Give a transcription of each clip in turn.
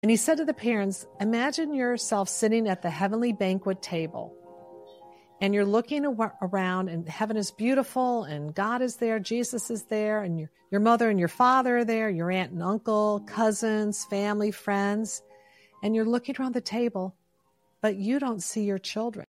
And he said to the parents, imagine yourself sitting at the heavenly banquet table. And you're looking around, and heaven is beautiful, and God is there, Jesus is there, and your mother and your father are there, your aunt and uncle, cousins, family, friends. And you're looking around the table, but you don't see your children.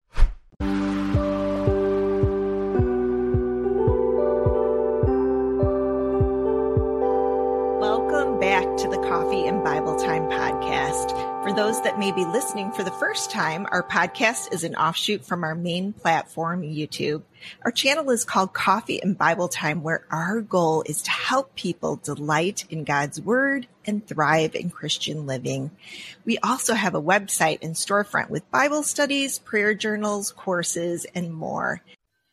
Welcome back to the Coffee and Bible Time podcast. For those that may be listening for the first time, our podcast is an offshoot from our main platform, YouTube. Our channel is called Coffee and Bible Time, where our goal is to help people delight in God's Word and thrive in Christian living. We also have a website and storefront with Bible studies, prayer journals, courses, and more.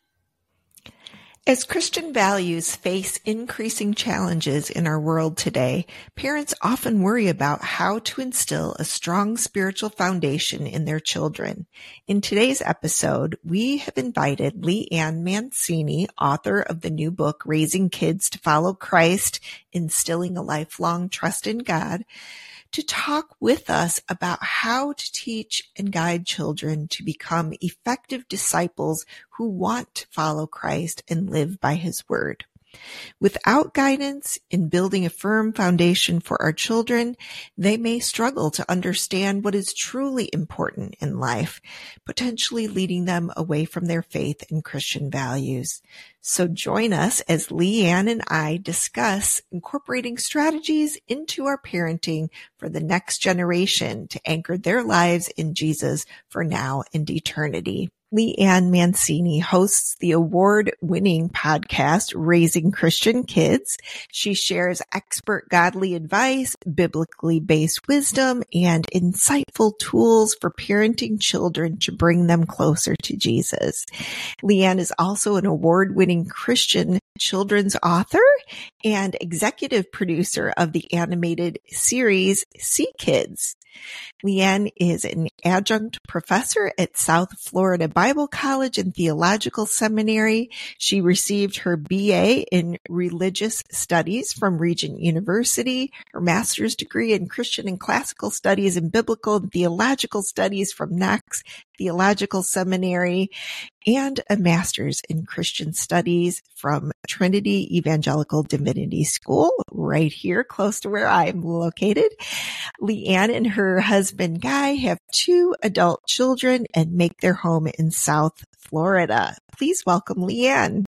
As Christian values face increasing challenges in our world today, parents often worry about how to instill a strong spiritual foundation in their children. In today's episode, we have invited Leanne Mancini, author of the new book, Raising Kids to Follow Christ, Instilling a Lifelong Trust in God, to talk with us about how to teach and guide children to become effective disciples who want to follow Christ and live by His Word. Without guidance in building a firm foundation for our children, they may struggle to understand what is truly important in life, potentially leading them away from their faith and Christian values. So join us as Leanne and I discuss incorporating strategies into our parenting for the next generation to anchor their lives in Jesus for now and eternity. Leanne Mancini hosts the award-winning podcast, Raising Christian Kids. She shares expert godly advice, biblically based wisdom, and insightful tools for parenting children to bring them closer to Jesus. Leanne is also an award-winning Christian children's author and executive producer of the animated series Sea Kids. Leanne is an adjunct professor at South Florida Bible College and Theological Seminary. She received her BA in Religious Studies from Regent University, her master's degree in Christian and Classical Studies and Biblical and Theological Studies from Knox Theological Seminary, and a master's in Christian Studies from Trinity Evangelical Divinity School, right here close to where I'm located. Leanne and her husband Guy have 2 adult children and make their home in South Florida. Please welcome Leanne.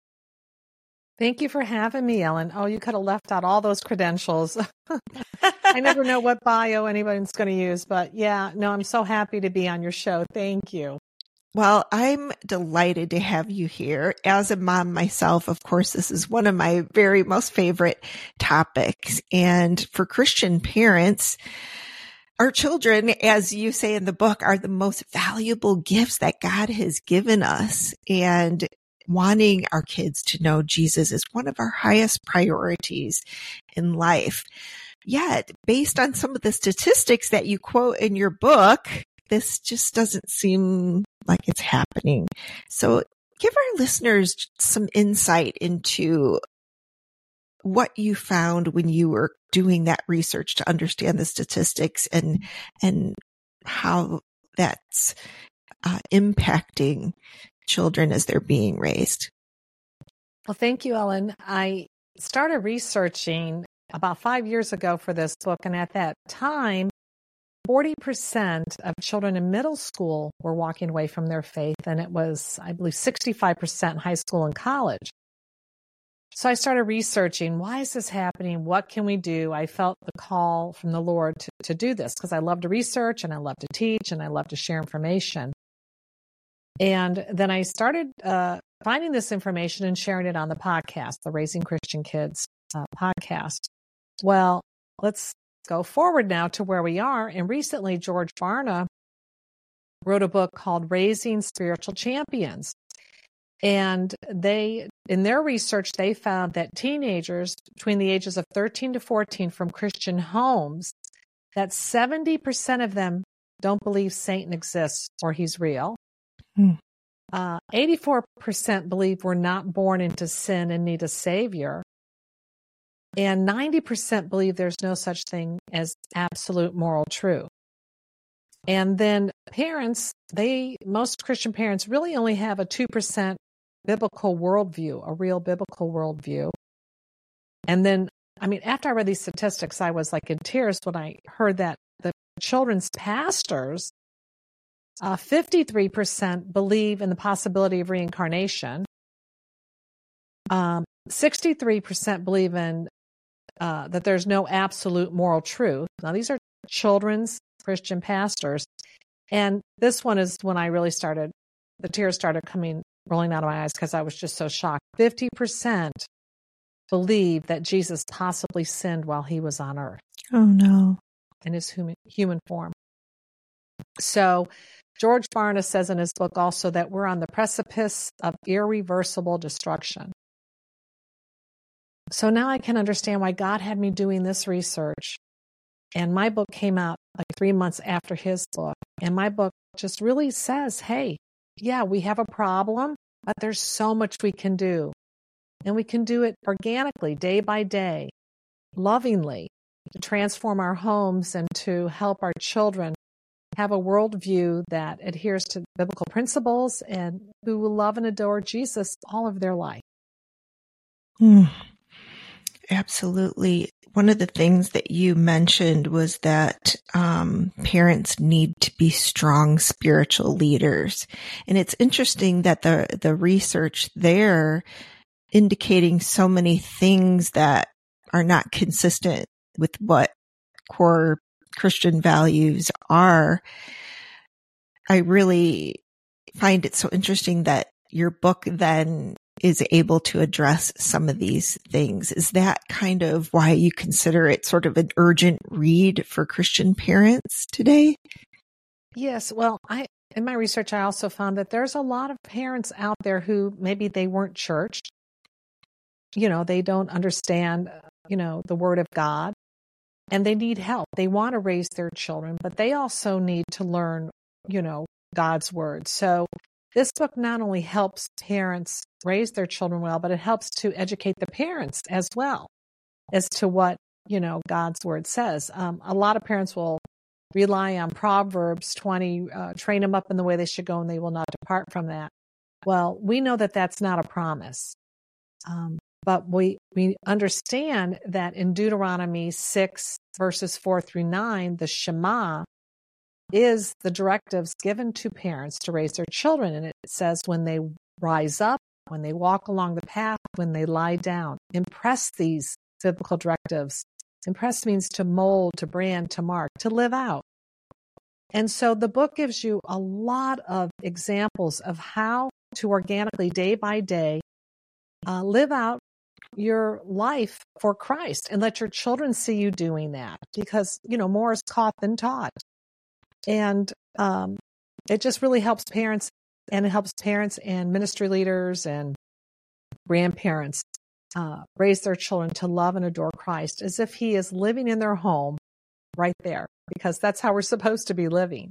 Thank you for having me, Ellen. Oh, you could have left out all those credentials. I never know what bio anybody's going to use, but yeah, no, I'm so happy to be on your show. Thank you. Well, I'm delighted to have you here. As a mom myself, of course, this is one of my very most favorite topics. And for Christian parents, our children, as you say in the book, are the most valuable gifts that God has given us. And wanting our kids to know Jesus is one of our highest priorities in life. Yet, based on some of the statistics that you quote in your book, this just doesn't seem like it's happening. So give our listeners some insight into what you found when you were doing that research to understand the statistics and how that's impacting children as they're being raised. Well, thank you, Ellen. I started researching about 5 years ago for this book, and at that time, 40% of children in middle school were walking away from their faith, and it was, I believe, 65% in high school and college. So I started researching, why is this happening? What can we do? I felt the call from the Lord to do this because I love to research and I love to teach and I love to share information. And then I started finding this information and sharing it on the podcast, the Raising Christian Kids podcast. Well, let's go forward now to where we are. And recently, George Barna wrote a book called Raising Spiritual Champions. And they, in their research, they found that teenagers between the ages of 13 to 14 from Christian homes, that 70% of them don't believe Satan exists or he's real. 84% believe we're not born into sin and need a savior. And 90% believe there's no such thing as absolute moral truth. And then parents, most Christian parents really only have a 2% biblical worldview, a real biblical worldview. And then, after I read these statistics, I was like in tears when I heard that the children's pastors, 53% believe in the possibility of reincarnation. 63% believe in that there's no absolute moral truth. Now, these are children's Christian pastors. And this one is when I really the tears started rolling out of my eyes because I was just so shocked. 50% believe that Jesus possibly sinned while he was on earth. Oh, no. In his human form. So George Barna says in his book also that we're on the precipice of irreversible destruction. So now I can understand why God had me doing this research. And my book came out like 3 months after his book. And my book just really says, hey, yeah, we have a problem, but there's so much we can do. And we can do it organically, day by day, lovingly, to transform our homes and to help our children have a worldview that adheres to biblical principles and who will love and adore Jesus all of their life. Absolutely. One of the things that you mentioned was that parents need to be strong spiritual leaders. And it's interesting that the research there indicating so many things that are not consistent with what core Christian values are. I really find it so interesting that your book then is able to address some of these things. Is that kind of why you consider it sort of an urgent read for Christian parents today? Yes. Well, in my research, I also found that there's a lot of parents out there who maybe they weren't churched. They don't understand, the word of God, and they need help. They want to raise their children, but they also need to learn, God's word. So this book not only helps parents raise their children well, but it helps to educate the parents as well as to what, God's word says. A lot of parents will rely on Proverbs 20, train them up in the way they should go and they will not depart from that. Well, we know that that's not a promise. But we understand that in Deuteronomy 6, verses 4-9, the Shema is the directives given to parents to raise their children. And it says when they rise up, when they walk along the path, when they lie down, impress these biblical directives. Impress means to mold, to brand, to mark, to live out. And so the book gives you a lot of examples of how to organically, day by day, live out your life for Christ and let your children see you doing that because, more is caught than taught. And it just really helps parents, and it helps parents and ministry leaders and grandparents raise their children to love and adore Christ as if he is living in their home right there, because that's how we're supposed to be living.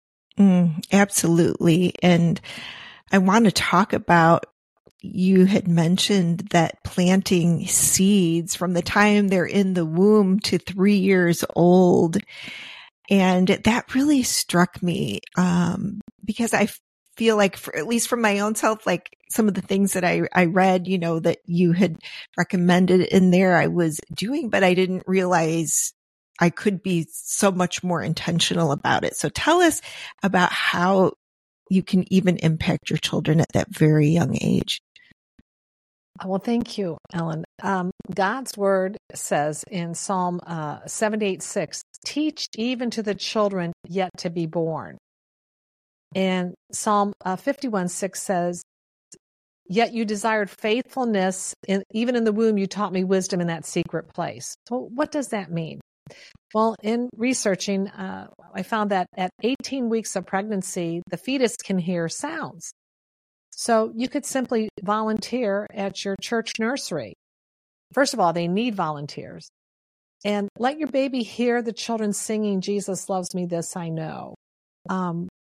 Absolutely. And I want to talk about, you had mentioned that planting seeds from the time they're in the womb to 3 years old. And that really struck me, because I feel like, at least from my own self, like some of the things that I read, that you had recommended in there, I was doing, but I didn't realize I could be so much more intentional about it. So tell us about how you can even impact your children at that very young age. Well, thank you, Ellen. God's word says in Psalm 78:6, teach even to the children yet to be born. And Psalm 51:6 says, yet you desired faithfulness, even in the womb you taught me wisdom in that secret place. So what does that mean? Well, in researching, I found that at 18 weeks of pregnancy, the fetus can hear sounds. So you could simply volunteer at your church nursery. First of all, they need volunteers. And let your baby hear the children singing, Jesus loves me, this I know.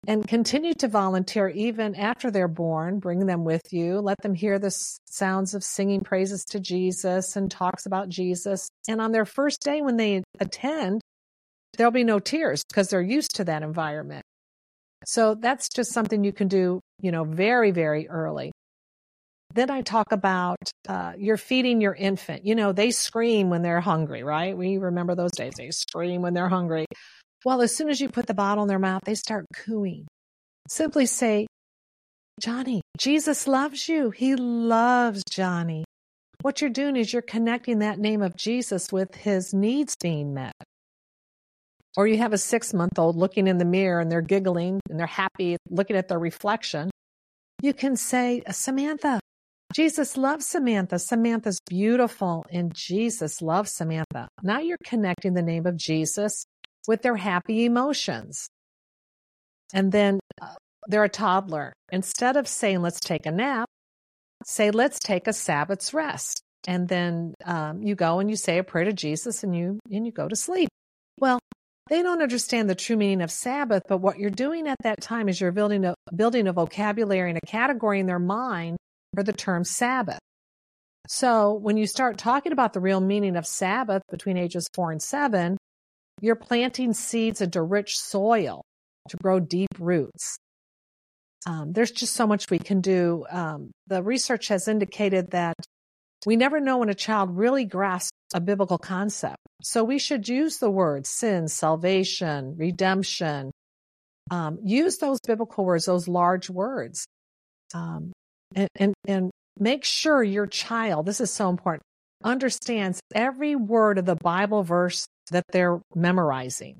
And continue to volunteer even after they're born. Bring them with you. Let them hear the sounds of singing praises to Jesus and talks about Jesus. And on their first day when they attend, there'll be no tears because they're used to that environment. So that's just something you can do, very, very early. Then I talk about you're feeding your infant. They scream when they're hungry, right? We remember those days. They scream when they're hungry. Well, as soon as you put the bottle in their mouth, they start cooing. Simply say, Johnny, Jesus loves you. He loves Johnny. What you're doing is you're connecting that name of Jesus with his needs being met. Or you have a 6-month-old looking in the mirror and they're giggling and they're happy looking at their reflection. You can say, Samantha, Jesus loves Samantha. Samantha's beautiful and Jesus loves Samantha. Now you're connecting the name of Jesus with their happy emotions. And then they're a toddler. Instead of saying, let's take a nap, say, let's take a Sabbath's rest. And then you go and you say a prayer to Jesus and you go to sleep. Well, they don't understand the true meaning of Sabbath, but what you're doing at that time is you're building a vocabulary and a category in their mind for the term Sabbath. So when you start talking about the real meaning of Sabbath between ages 4 and 7, you're planting seeds into rich soil to grow deep roots. There's just so much we can do. The research has indicated that we never know when a child really grasps a biblical concept. So we should use the words sin, salvation, redemption. Use those biblical words, those large words. And make sure your child, this is so important, understands every word of the Bible verse that they're memorizing.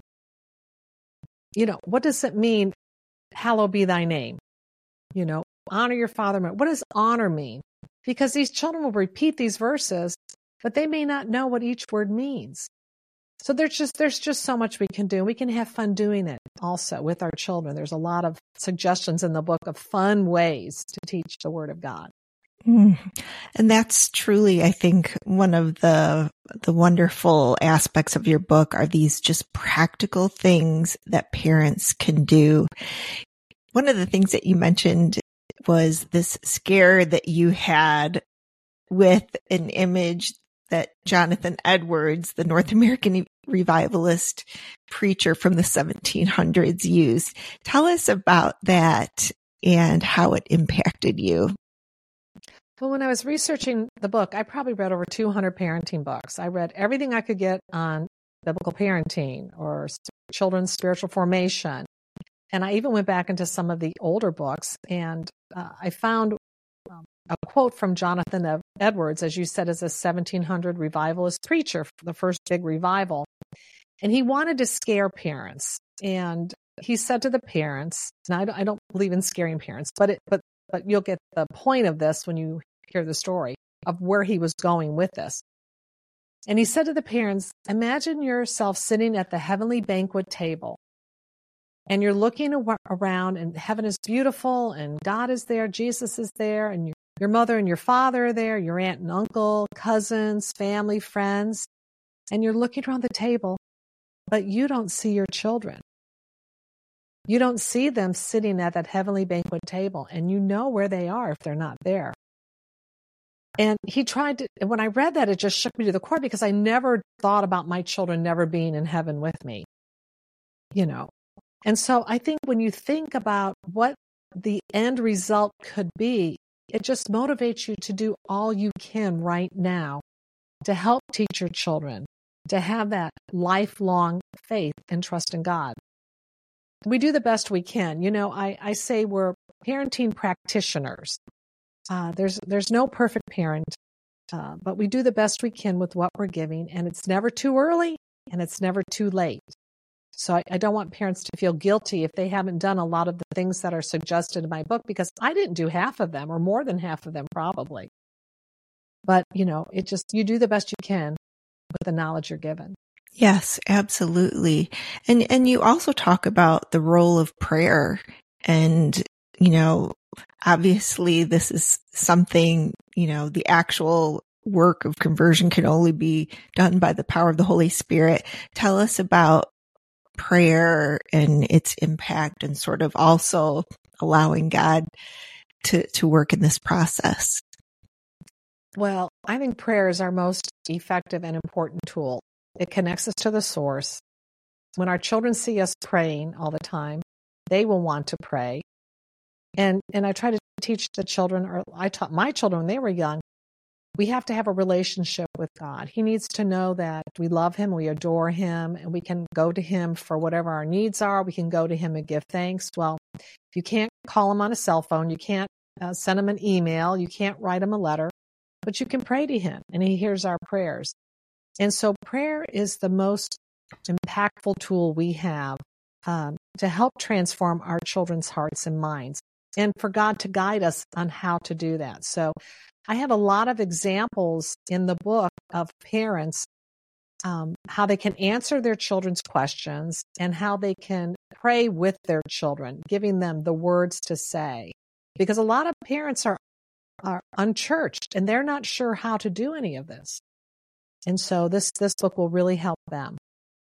What does it mean? Hallowed be thy name. Honor your father. What does honor mean? Because these children will repeat these verses, but they may not know what each word means. So there's just so much we can do. We can have fun doing it also with our children. There's a lot of suggestions in the book of fun ways to teach the Word of God. And that's truly, I think, one of the wonderful aspects of your book are these just practical things that parents can do. One of the things that you mentioned was this scare that you had with an image that Jonathan Edwards, the North American revivalist preacher from the 1700s, used. Tell us about that and how it impacted you. Well, when I was researching the book, I probably read over 200 parenting books. I read everything I could get on biblical parenting or children's spiritual formation. And I even went back into some of the older books, and I found a quote from Jonathan Edwards, as you said, as a 1700 revivalist preacher for the first big revival. And he wanted to scare parents. And he said to the parents, and I don't believe in scaring parents, but you'll get the point of this when you hear the story of where he was going with this. And he said to the parents, imagine yourself sitting at the heavenly banquet table. And you're looking around and heaven is beautiful and God is there, Jesus is there, and your mother and your father are there, your aunt and uncle, cousins, family, friends. And you're looking around the table, but you don't see your children. You don't see them sitting at that heavenly banquet table, and you know where they are if they're not there. And when I read that, it just shook me to the core because I never thought about my children never being in heaven with me. And so I think when you think about what the end result could be, it just motivates you to do all you can right now to help teach your children to have that lifelong faith and trust in God. We do the best we can. I say we're parenting practitioners. There's no perfect parent, but we do the best we can with what we're giving, and it's never too early and it's never too late. So I don't want parents to feel guilty if they haven't done a lot of the things that are suggested in my book, because I didn't do half of them or more than half of them probably. But, you do the best you can with the knowledge you're given. Yes, absolutely. And you also talk about the role of prayer. And, obviously this is something, the actual work of conversion can only be done by the power of the Holy Spirit. Tell us about prayer and its impact, and sort of also allowing God to work in this process? Well, I think prayer is our most effective and important tool. It connects us to the source. When our children see us praying all the time, they will want to pray. And I try to teach the children, or I taught my children when they were young, we have to have a relationship with God. He needs to know that we love him, we adore him, and we can go to him for whatever our needs are. We can go to him and give thanks. Well, you can't call him on a cell phone. You can't send him an email. You can't write him a letter, but you can pray to him, and he hears our prayers. And so prayer is the most impactful tool we have to help transform our children's hearts and minds, and for God to guide us on how to do that. So I have a lot of examples in the book of parents, how they can answer their children's questions and how they can pray with their children, giving them the words to say. Because a lot of parents are unchurched and they're not sure how to do any of this. And so this book will really help them.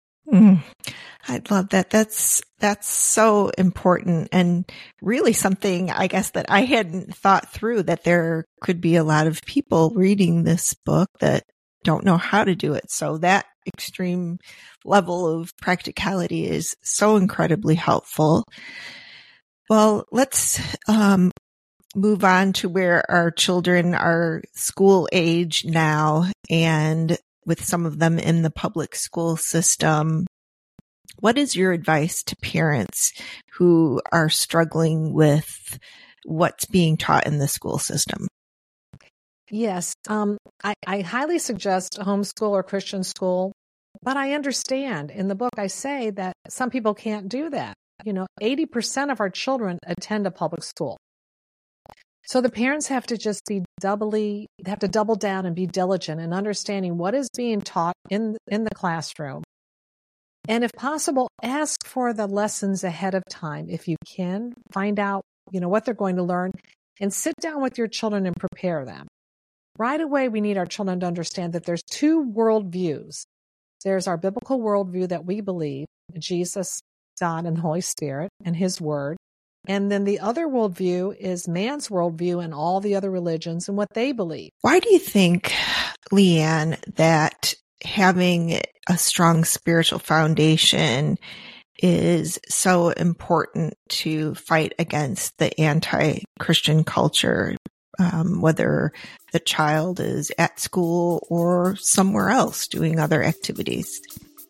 I love that. That's so important, and really something, I guess, that I hadn't thought through, that there could be a lot of people reading this book that don't know how to do it. So that extreme level of practicality is so incredibly helpful. Well, let's move on to where our children are school age now, and with some of them in the public school system. What is your advice to parents who are struggling with what's being taught in the school system? Yes, I highly suggest homeschool or Christian school, but I understand. In the book, I say that some people can't do that. 80% of our children attend a public school. So the parents have to just double down and be diligent in understanding what is being taught in the classroom. And if possible, ask for the lessons ahead of time. If you can, find out, what they're going to learn, and sit down with your children and prepare them. Right away, we need our children to understand that there's two worldviews. There's our biblical worldview that we believe, Jesus, God, and the Holy Spirit, and his word. And then the other worldview is man's worldview and all the other religions and what they believe. Why do you think, Leanne, that having a strong spiritual foundation is so important to fight against the anti-Christian culture, whether the child is at school or somewhere else doing other activities?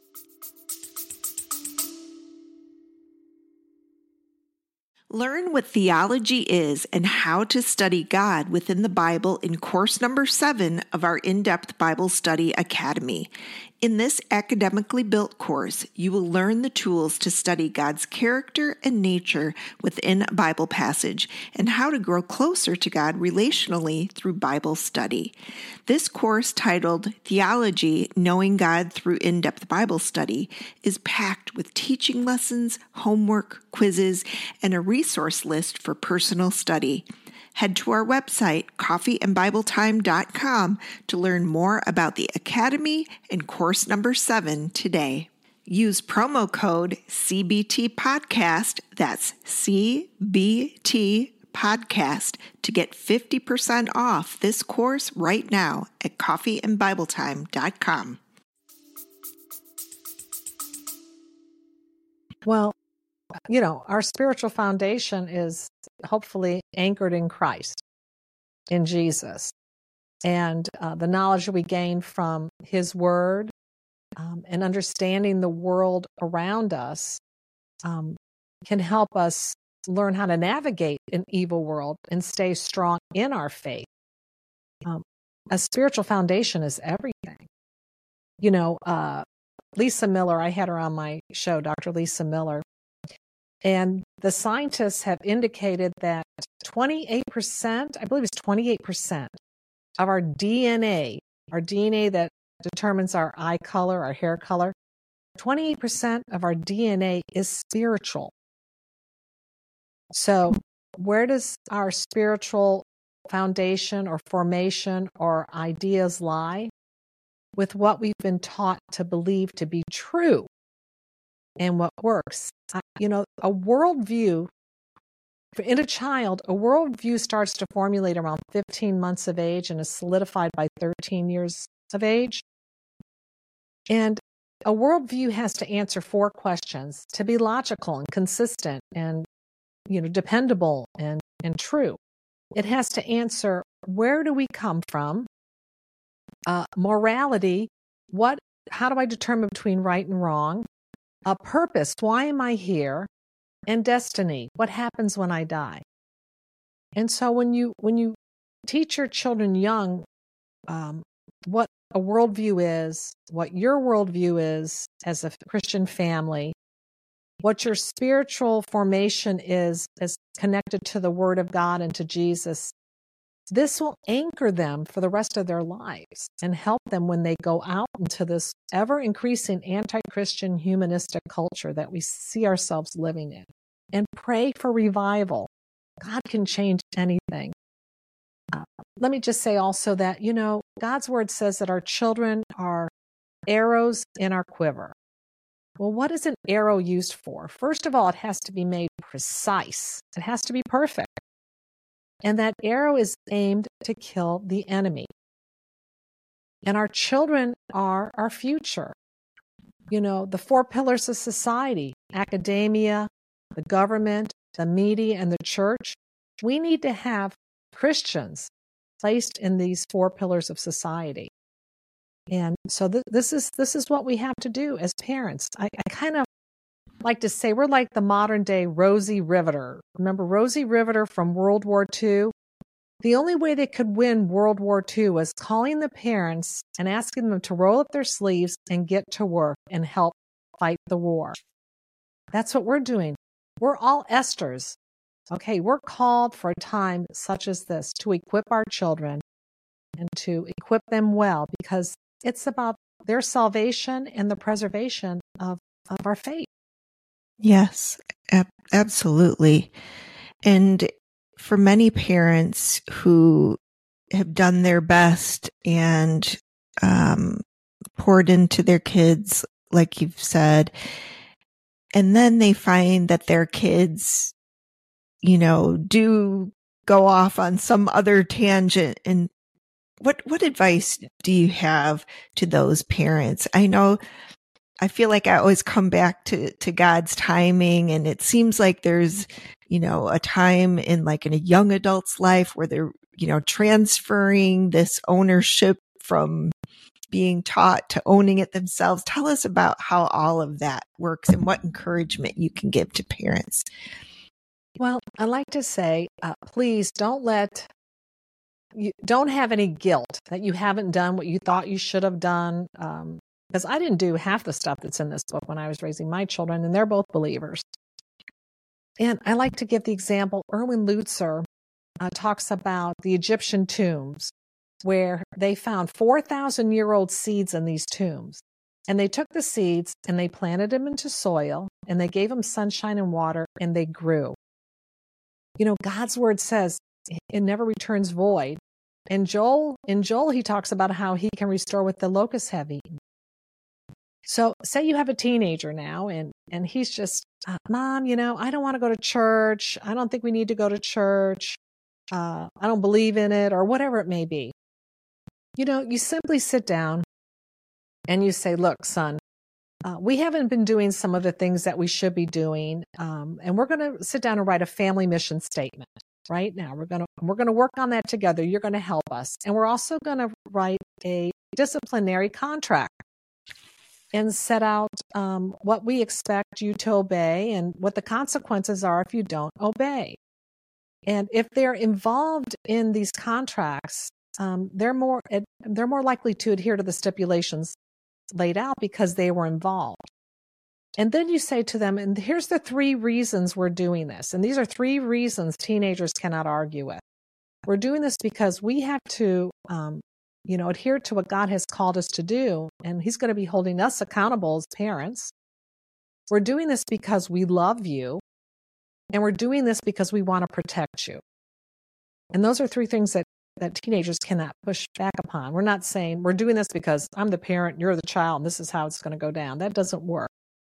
Learn what theology is and how to study God within the Bible in course number 7 of our In-Depth Bible Study Academy. In this academically built course, you will learn the tools to study God's character and nature within a Bible passage and how to grow closer to God relationally through Bible study. This course, titled Theology, Knowing God Through In-Depth Bible Study, is packed with teaching lessons, homework, quizzes, and a resource list for personal study. Head to our website, coffeeandbibletime.com, to learn more about the Academy and course number 7 today. Use promo code CBT Podcast, that's CBT Podcast, to get 50% off this course right now at coffeeandbibletime.com. Well, our spiritual foundation is hopefully anchored in Christ, in Jesus. And the knowledge we gain from his word and understanding the world around us can help us learn how to navigate an evil world and stay strong in our faith. A spiritual foundation is everything. Lisa Miller, I had her on my show, Dr. Lisa Miller. And the scientists have indicated that 28%, I believe it's 28% of our DNA that determines our eye color, our hair color, 28% of our DNA is spiritual. So where does our spiritual foundation or formation or ideas lie? With what we've been taught to believe to be true. and what works. A worldview, in a child, a worldview starts to formulate around 15 months of age and is solidified by 13 years of age. And a worldview has to answer 4 questions to be logical and consistent and, dependable and true. It has to answer, where do we come from? Morality, how do I determine between right and wrong? A purpose, why am I here? And destiny, what happens when I die? And so when you teach your children young what a worldview is, what your worldview is as a Christian family, what your spiritual formation is connected to the Word of God and to Jesus, this will anchor them for the rest of their lives and help them when they go out into this ever-increasing anti-Christian humanistic culture that we see ourselves living in. And pray for revival. God can change anything. Let me just say also that, God's Word says that our children are arrows in our quiver. Well, what is an arrow used for? First of all, it has to be made precise. It has to be perfect. And that arrow is aimed to kill the enemy. And our children are our future. The 4 pillars of society, academia, the government, the media, and the church. We need to have Christians placed in these 4 pillars of society. And so this is what we have to do as parents. I kind of like to say we're like the modern day Rosie Riveter. Remember Rosie Riveter from World War II? The only way they could win World War II was calling the parents and asking them to roll up their sleeves and get to work and help fight the war. That's what we're doing. We're all Esthers. Okay, we're called for a time such as this to equip our children and to equip them well, because it's about their salvation and the preservation of our faith. Yes, absolutely. And for many parents who have done their best and poured into their kids, like you've said, and then they find that their kids, do go off on some other tangent. And what advice do you have to those parents? I feel like I always come back to God's timing, and it seems like there's, a time in a young adult's life where they're, transferring this ownership from being taught to owning it themselves. Tell us about how all of that works and what encouragement you can give to parents. Well, I like to say, please don't have any guilt that you haven't done what you thought you should have done. Because I didn't do half the stuff that's in this book when I was raising my children, and they're both believers. And I like to give the example, Erwin Lutzer talks about the Egyptian tombs, where they found 4,000-year-old seeds in these tombs. And they took the seeds and they planted them into soil, and they gave them sunshine and water, and they grew. God's Word says it never returns void. In Joel, he talks about how he can restore what the locusts have eaten. So say you have a teenager now and he's just, Mom, I don't want to go to church. I don't think we need to go to church. I don't believe in it, or whatever it may be. You simply sit down and you say, look, son, we haven't been doing some of the things that we should be doing. And we're going to sit down and write a family mission statement right now. We're going to work on that together. You're going to help us. And we're also going to write a disciplinary contract and set out what we expect you to obey and what the consequences are if you don't obey. And if they're involved in these contracts, they're more likely to adhere to the stipulations laid out because they were involved. And then you say to them, and here's the 3 reasons we're doing this. And these are 3 reasons teenagers cannot argue with. We're doing this because we have to adhere to what God has called us to do, and He's going to be holding us accountable as parents. We're doing this because we love you, and we're doing this because we want to protect you. And those are 3 things that teenagers cannot push back upon. We're not saying we're doing this because I'm the parent, you're the child, and this is how it's going to go down. That doesn't work.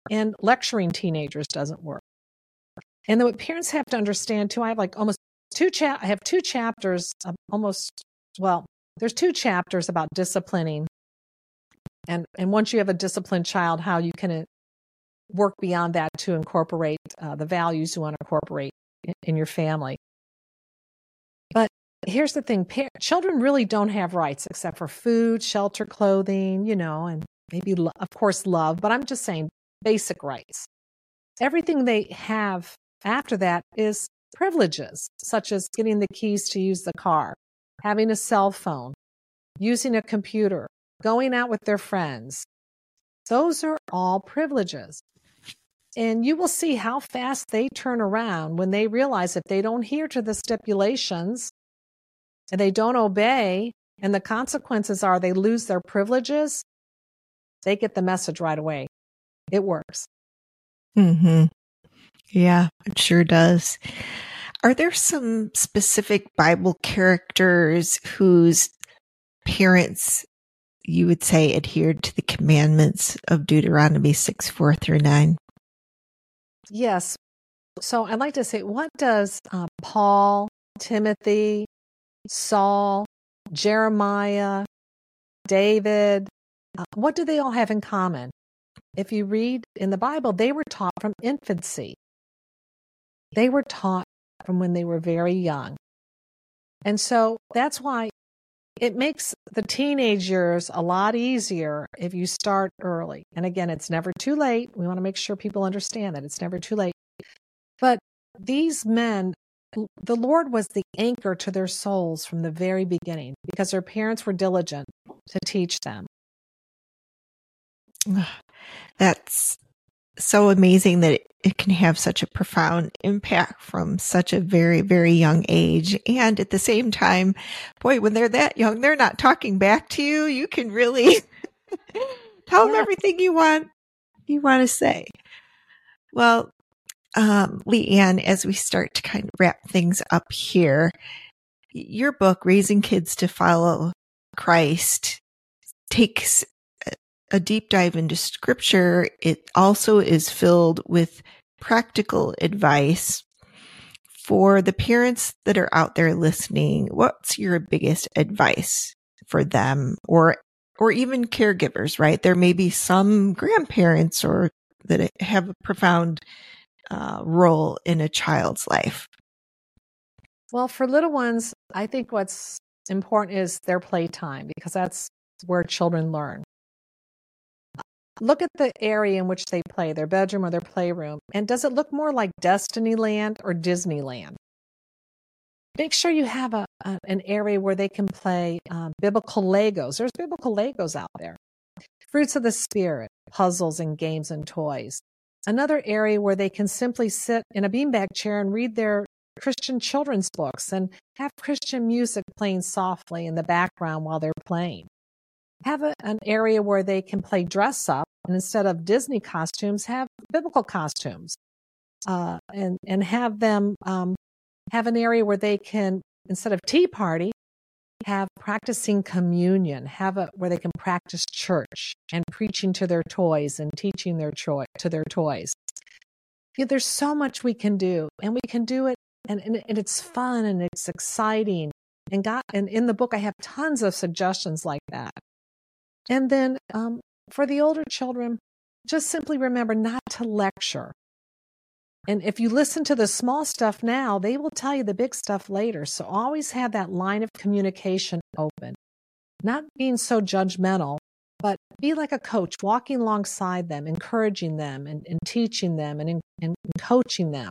And lecturing teenagers doesn't work. And then what parents have to understand too, I have like almost I have two chapters there's two chapters about disciplining. And once you have a disciplined child, how you can work beyond that to incorporate the values you want to incorporate in your family. But here's the thing. Children really don't have rights except for food, shelter, clothing, and maybe, of course, love. But I'm just saying basic rights. Everything they have after that is privileges, such as getting the keys to use the car, having a cell phone, using a computer, going out with their friends. Those are all privileges. And you will see how fast they turn around when they realize if they don't adhere to the stipulations and they don't obey, and the consequences are they lose their privileges, they get the message right away. It works. Mm-hmm. Yeah, it sure does. Are there some specific Bible characters whose parents, you would say, adhered to the commandments of Deuteronomy 6:4-9? Yes. So I'd like to say, what does Paul, Timothy, Saul, Jeremiah, David, what do they all have in common? If you read in the Bible, they were taught from infancy. They were taught from when they were very young. And so that's why it makes the teenage years a lot easier if you start early. And again, it's never too late. We want to make sure people understand that it's never too late. But these men, the Lord was the anchor to their souls from the very beginning because their parents were diligent to teach them. That's so amazing that it can have such a profound impact from such a very, very young age. And at the same time, boy, when they're that young, they're not talking back to you. You can really tell them everything you want to say. Well, Leanne, as we start to kind of wrap things up here, your book, Raising Kids to Follow Christ, takes a deep dive into scripture. It also is filled with practical advice for the parents that are out there listening. What's your biggest advice for them, or even caregivers, right? There may be some grandparents or that have a profound role in a child's life. Well, for little ones, I think what's important is their playtime, because that's where children learn. Look at the area in which they play, their bedroom or their playroom, and does it look more like Destinyland or Disneyland? Make sure you have an area where they can play biblical Legos. There's biblical Legos out there. Fruits of the Spirit, puzzles and games and toys. Another area where they can simply sit in a beanbag chair and read their Christian children's books and have Christian music playing softly in the background while they're playing. Have an area where they can play dress up, and instead of Disney costumes, have biblical costumes. And have them have an area where they can, instead of tea party, have practicing communion, where they can practice church and preaching to their toys and teaching to their toys. There's so much we can do, and we can do it, and it's fun and it's exciting. And in the book, I have tons of suggestions like that. And then for the older children, just simply remember not to lecture. And if you listen to the small stuff now, they will tell you the big stuff later. So always have that line of communication open. Not being so judgmental, but be like a coach, walking alongside them, encouraging them and teaching them and coaching them.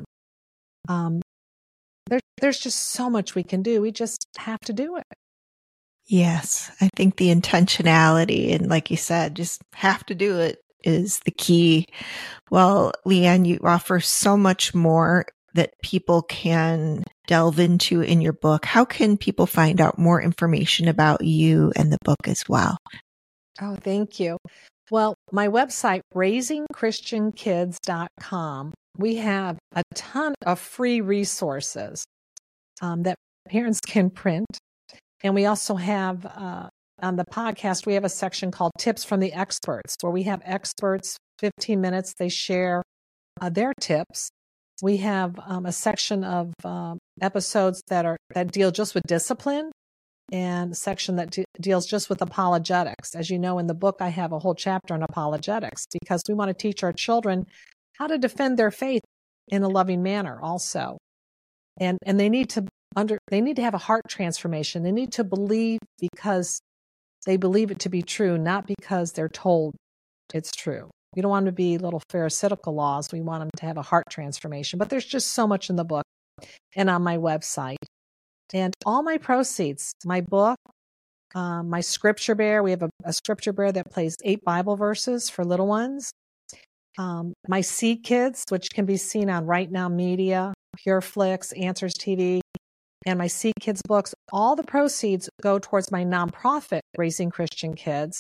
There's just so much we can do. We just have to do it. Yes, I think the intentionality and, like you said, just have to do it is the key. Well, Leanne, you offer so much more that people can delve into in your book. How can people find out more information about you and the book as well? Oh, thank you. Well, my website, raisingchristiankids.com, we have a ton of free resources that parents can print. And we also have, on the podcast, we have a section called Tips from the Experts, where we have experts 15 minutes, they share their tips. We have a section of episodes that deal just with discipline, and a section that deals just with apologetics. As you know, in the book, I have a whole chapter on apologetics because we want to teach our children how to defend their faith in a loving manner also. And they need to have a heart transformation. They need to believe because they believe it to be true, not because they're told it's true. We don't want them to be little pharisaical laws. We want them to have a heart transformation. But there's just so much in the book and on my website. And all my proceeds, my book, my scripture bear, we have a scripture bear that plays 8 Bible verses for little ones. My Seed Kids, which can be seen on Right Now Media, PureFlix, Answers TV, and my Seed Kids books, all the proceeds go towards my nonprofit, Raising Christian Kids.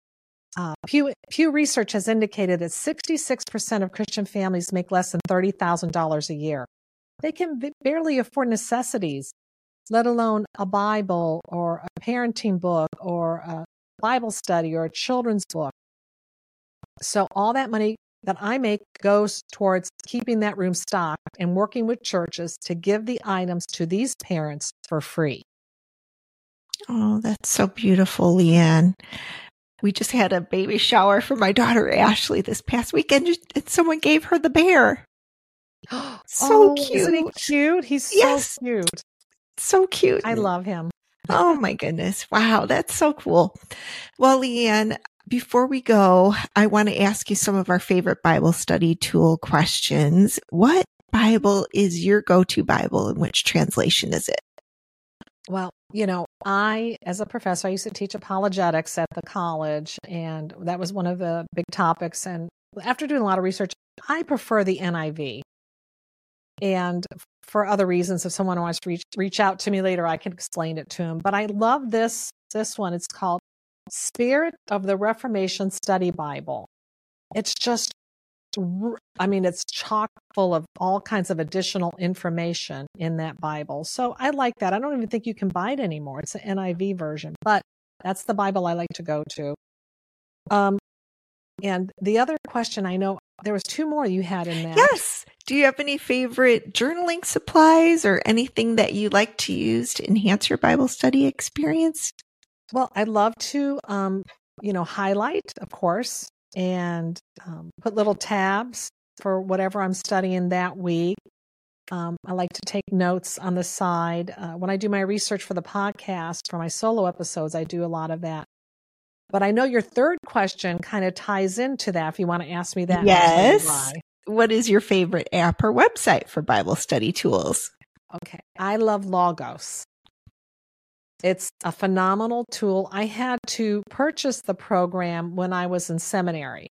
Pew Research has indicated that 66% of Christian families make less than $30,000 a year. They can barely afford necessities, let alone a Bible or a parenting book or a Bible study or a children's book. So all that money that I make goes towards keeping that room stocked and working with churches to give the items to these parents for free. Oh, that's so beautiful, Leanne. We just had a baby shower for my daughter, Ashley, this past weekend, and someone gave her the bear. So cute. Isn't he cute? He's so cute. So cute. I love him. Oh my goodness. Wow. That's so cool. Well, Leanne, before we go, I want to ask you some of our favorite Bible study tool questions. What Bible is your go-to Bible, and which translation is it? Well, I, as a professor, I used to teach apologetics at the college, and that was one of the big topics. And after doing a lot of research, I prefer the NIV. And for other reasons, if someone wants to reach out to me later, I can explain it to them. But I love this one. It's called Spirit of the Reformation Study Bible. It's just, it's chock full of all kinds of additional information in that Bible. So I like that. I don't even think you can buy it anymore. It's an NIV version, but that's the Bible I like to go to. And the other question, I know there was 2 more you had in that. Yes. Do you have any favorite journaling supplies or anything that you like to use to enhance your Bible study experience? Well, I love to, highlight, of course, and put little tabs for whatever I'm studying that week. I like to take notes on the side. When I do my research for the podcast, for my solo episodes, I do a lot of that. But I know your third question kind of ties into that, if you want to ask me that. Yes. What is your favorite app or website for Bible study tools? Okay. I love Logos. It's a phenomenal tool. I had to purchase the program when I was in seminary.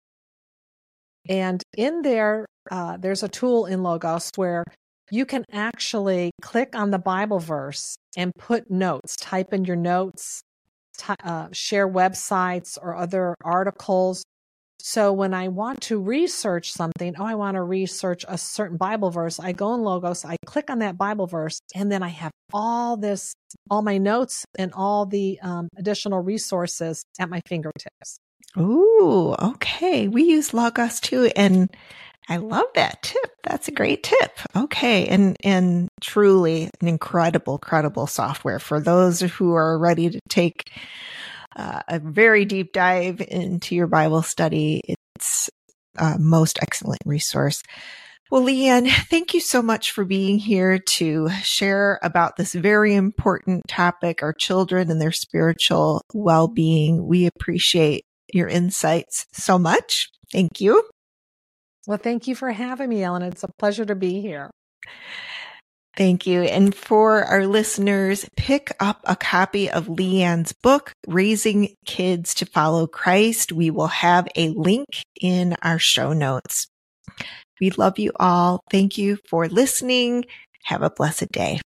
And in there, there's a tool in Logos where you can actually click on the Bible verse and put notes, type in your notes, share websites or other articles. So when I want to research something, I want to research a certain Bible verse, I go in Logos, I click on that Bible verse, and then I have all my notes and all the additional resources at my fingertips. Ooh, okay. We use Logos too, and I love that tip. That's a great tip. Okay. And truly an incredible software for those who are ready to take a very deep dive into your Bible study. It's a most excellent resource. Well, Leanne, thank you so much for being here to share about this very important topic, our children and their spiritual well-being. We appreciate your insights so much. Thank you. Well, thank you for having me, Ellen. It's a pleasure to be here. Thank you. And for our listeners, pick up a copy of Leanne's book, Raising Kids to Follow Christ. We will have a link in our show notes. We love you all. Thank you for listening. Have a blessed day.